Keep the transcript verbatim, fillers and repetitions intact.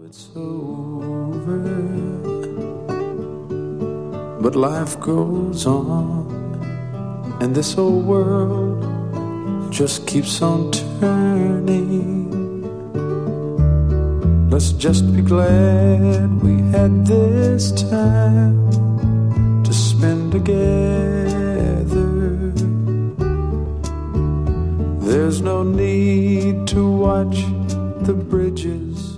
it's over, but life goes on, and this whole world just keeps on turning. Let's just be glad we had this time to spend together. There's no need to watch the bridges